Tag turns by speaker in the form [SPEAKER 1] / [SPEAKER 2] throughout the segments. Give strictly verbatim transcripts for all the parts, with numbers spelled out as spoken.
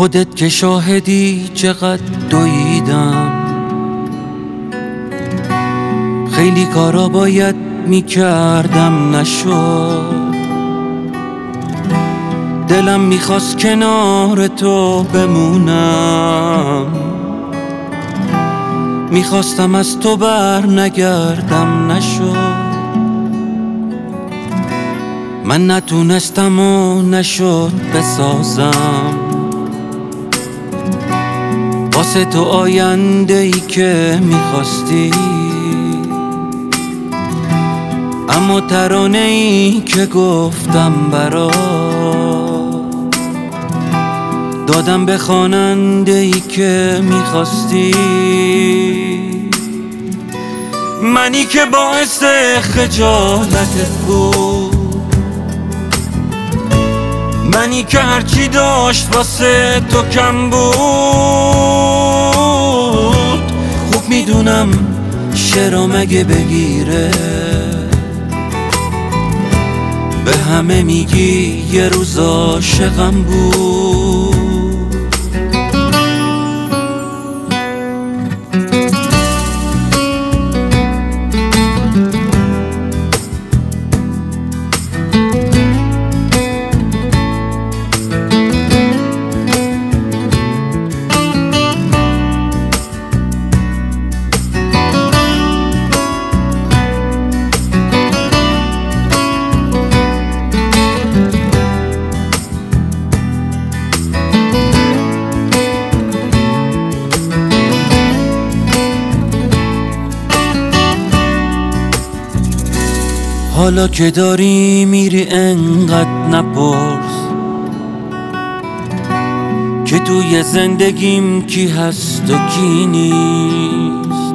[SPEAKER 1] خودت که شاهدی چقدر دویدم، خیلی کارا باید میکردم نشد. دلم میخواست کنار تو بمونم، میخواستم از تو بر نگردم نشد. من نتونستم و نشد بسازم واسه تو آینده ای که میخواستی، اما ترانه ای که گفتم برات دادم به خواننده ای که میخواستی. منی که باعث خجالتت بود، منی که هرچی داشت واسه تو کم بود. خوب میدونم شعرا مگه بگیره، به همه میگی یه روز عاشقم بود. حالا که داری میری انقدر نپرس که توی زندگیم کی هست و کی نیست.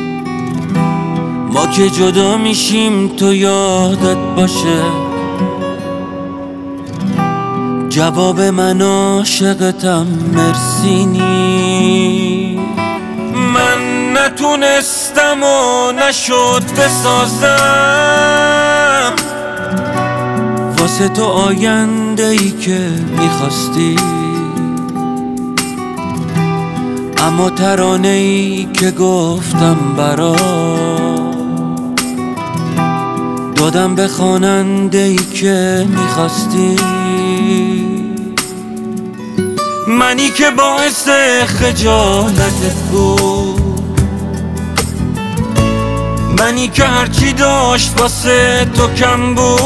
[SPEAKER 1] ما که جدا میشیم تو یادت باشه، جواب من عاشقتم مرسی نیست. من نتونستم و نشد بسازم واسه تو آینده ای که میخواستی، اما ترانه ای که گفتم برات دادم به خواننده ای که میخواستی. منی که باعث خجالتت بود، منی که هرچی داشت واسه تو کم بود.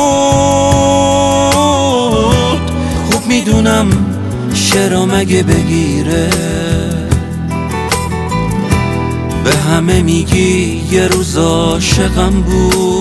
[SPEAKER 1] خوب میدونم شعرا مگه بگیره، به همه میگی یه روز عاشقم بود.